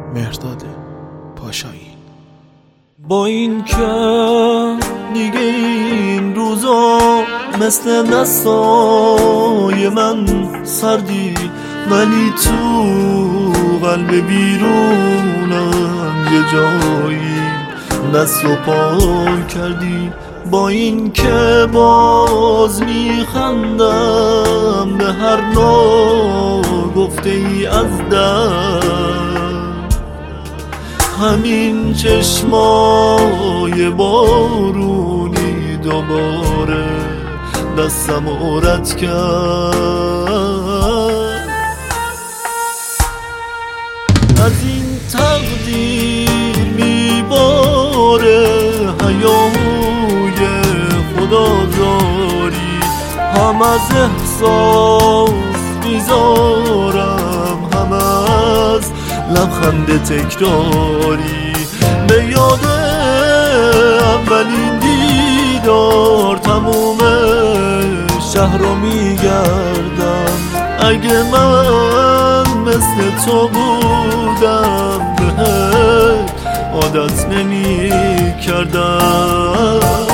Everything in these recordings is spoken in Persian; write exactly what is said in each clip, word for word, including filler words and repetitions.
مهرداد پاشایی. با این که دیگه این روزا مثل دستای من سردی، ولی تو قلب بیرونم یه جایی دست و پا کردی. با این که باز میخندم به هر ناگفته ای از در، همین چشمای بارونی دوباره دستم رد کرد. از این تقدیر میباره هیاهوی خدازاری، هم از احساس میذارم هم از لبخند تکراری. به یاد اولین دیدار تموم شهر رو میگردم. اگه من مثل تو بودم بهت عادت نمی کردم.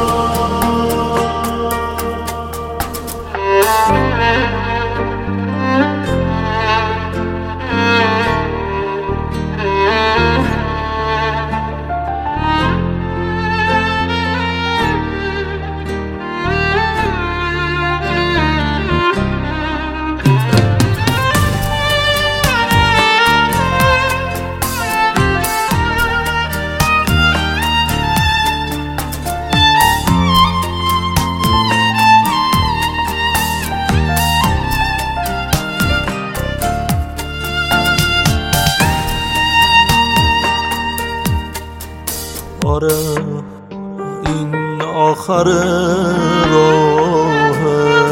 آره این آخر راهه،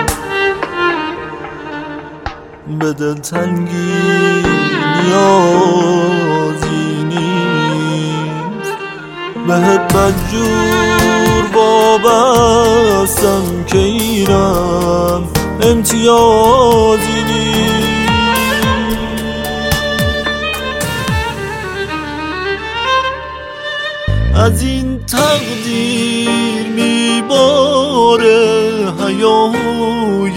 به دلتنگی نیازی نیست. بهت بدجور وابستم که اینم امتیازی نیست. از این تقدیر میباره هیاهوی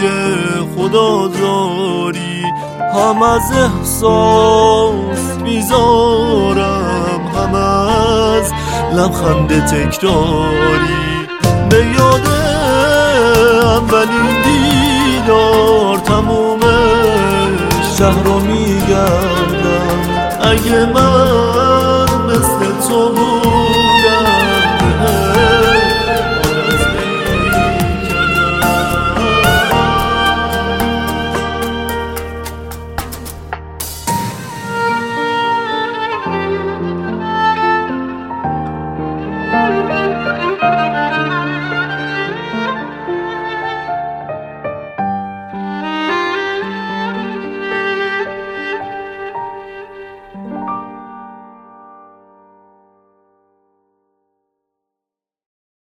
خدازاری، هم از احساس میذارم هم از لبخند تکراری. به یاد اولین دیدار تموم شهر رو میگردم. اگه من مثل تو